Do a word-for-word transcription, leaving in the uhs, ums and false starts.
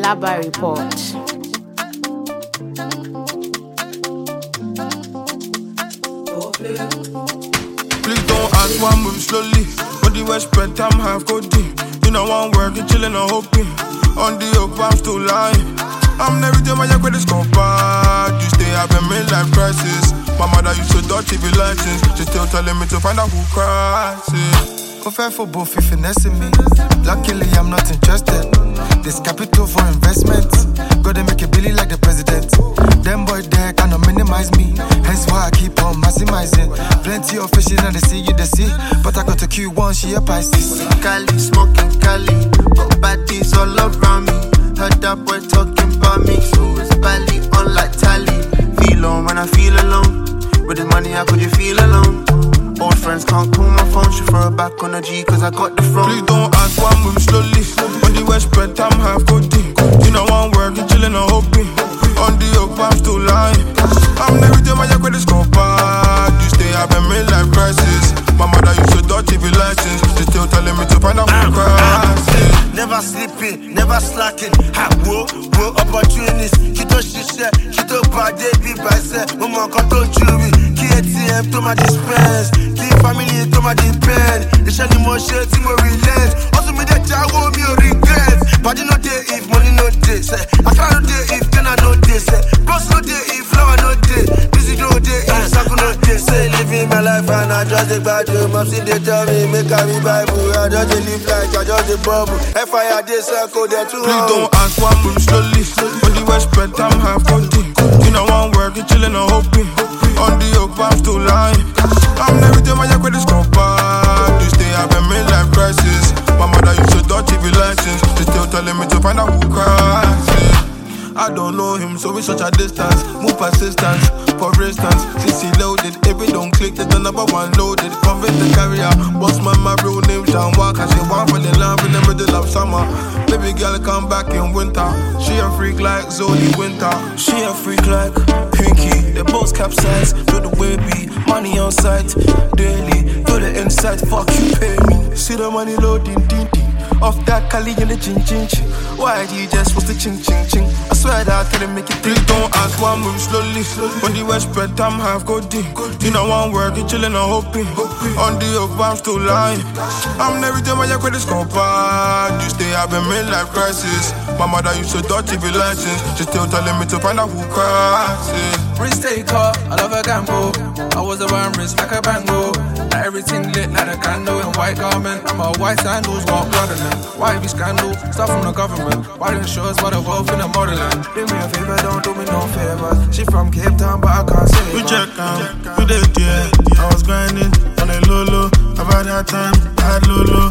Alaba Report. Please don't ask why I move slowly. Body well spread, time half go deep. You know I'm working, chilling, I'm hoping. On the up, I'm still lying. I'm never doing my credit score bad. You stay having midlife crisis. My mother used to dodge T V license. She's still telling me to find out who cries it. Go fair for both, if finessing me. Luckily, I'm not interested. This capital for investments. Gotta make it Billy like the president. Them boy there cannot minimize me. Hence why I keep on maximizing. Plenty of fishes in the sea, you the sea. But I got a Q one, she a Pisces. Cali, smoking Cali. Got baddies all around me. Heard that boy talking about me. So it's Bali on like Tally. Feel on when I feel alone. With the money, how could you feel alone? Old friends can't call my phone. She throw it back on the G cause I got the phone. Please don't ask why I move slowly. Body well spread, time half go deep. You know I'm working, chilling, I'm hoping. On the up, I'm still lying. I'm never doing my credit score bad. You stay having midlife crisis. My mother used to dodge T V license. She's still telling me to find out who cries it. Never sleeping, never slacking. Ha, whoa, whoa, opportunities. Kito shisha, kito bade, be by set. Mama kato jury. K T M to my dispense. Key family to my depend. It's any more shit, it's more relent. Also me that I want me a regret. Body no day if money no day. Say, I can't no day if then I no day. Say, bros no day if flower no day. Busy no day if circle no day. Say, living my life and I just take back to mom. See they tell me, make a me Bible. I just live like I just a bubble. F I R D circle there too. Please don't ask why I move slowly. Body well spread, time half go deep. You know I'm working, chilling, I'm hoping. On the up, I'm still lying. I'm never doing my credit score bad. You stay having midlife crisis. My mother used to dodge T V license. She's still telling me to find out who cries it. I don't know him, so we such a distance. Move persistence, for instance. C C loaded, if it don't click, then the number one loaded. Convince the carrier, boss man, my real name John Walker. She want for the love in the middle of summer. Baby girl come back in winter. She a freak like Zoli Winter. She a freak like Pinky. The boats capsize, to the wavy. Money on sight, daily. To the inside, fuck you pay me. See the money loading, ding ding. Off that Cali in the ching ching ching. Why do you just what's the ching ching ching? I swear that I couldn't make it. Please don't ask why I move slowly. Body well spread, time half go deep. You know I'm working, chilling, I'm hoping. On the up, I'm still lying. I'm never doing my credit score bad. You stay having midlife crisis. My mother used to dodge T V license. She's still telling me to find out who cries it. Risk taker, I love a gamble. I was around wrist like a bango. Now everything lit like a candle in white garment. I'm a white sandals, walk blood in them. Why be scandal? Stuff from the government. Why didn't show us what the wealth in the modeling? Do me a favor, don't do me no favors. She from Cape Town, but I can't say We her. check out, we did yeah. I was grinding on a low low. About that time, I had low low.